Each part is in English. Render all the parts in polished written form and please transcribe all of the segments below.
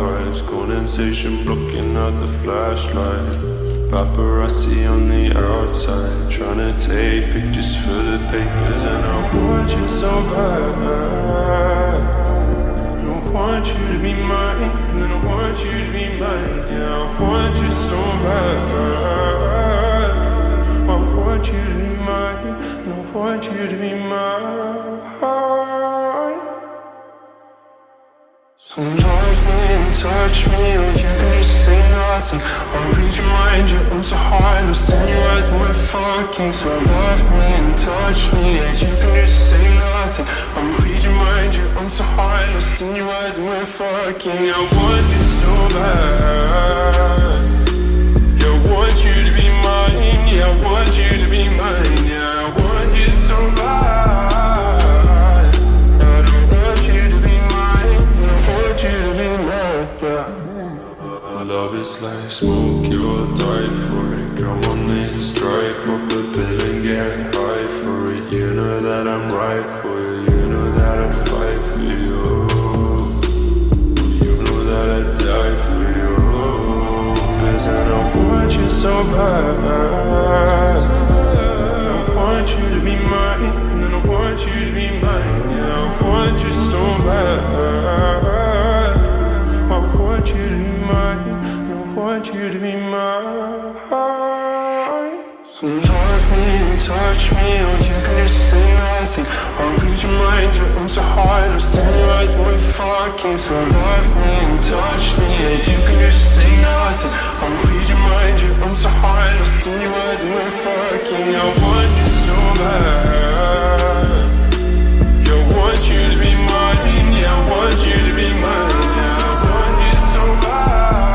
archives, condensation blocking out the flashlight. Paparazzi on the outside, trying to take pictures for the papers. And I want you so bad. I want you to be mine, and I want you to be mine. Yeah, I want you so bad. I want you to be mine, and I want you to be mine. So love me and touch me, or you can just say nothing. I'll read your mind, you're on so high, lost in your eyes, we're fucking. So love me and touch me, and you can just say nothing. I'll read your mind, you're on so high, lost in your eyes, we're fucking. I want you so bad. Yeah, I want you to be mine. Yeah, I want you to be mine. Yeah, I want you so bad. Love is like smoke, you'll die for it. Come on, let's try. Pop a pill and get high for it. You know that I'm right for you. You know that I fight for you. You know that I die for you. 'Cause I don't want you so bad. I want you to be mine, and I want you to be mine. Yeah, I want you so bad. I want you to be mine. I want you to be mine. So love me and touch me, or you can just say nothing. I'll read your mind, you're on so high, lost in your eyes, we're fucking. So love me and touch me, and you can just say nothing. I'll read your mind, you're on so high, lost in your eyes, we're fucking. I want you so bad. Yeah, I want you to be mine. Yeah, I want you to be mine. Yeah, I want you so bad.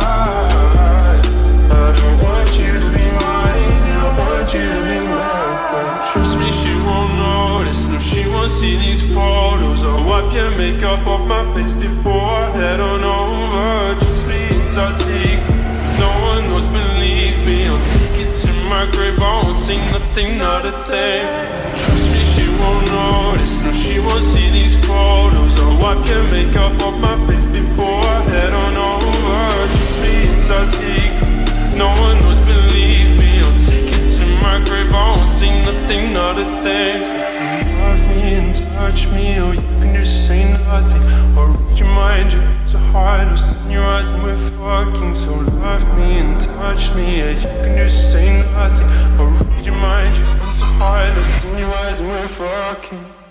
Trust me, she won't notice. No, she won't see these photos. I'll wipe your makeup off my face before I head on over. Just me, it's our secret. No one knows, believe me. I'll take it to my grave. I won't sing nothing, not a thing. Trust me, she won't notice. No, she won't see these photos. I'll wipe your makeup off my face before I head on over. Just me, it's our secret. No one knows, believe me. I'll take it to my grave. I won't sing nothing, not a thing. Love me and touch me, or you can just say nothing. Or read your mind, you're so hard, lost in your eyes, and we're fucking. So love me and touch me, or you can just say nothing. Or read your mind, you're so hard, lost in your eyes, and we're fucking.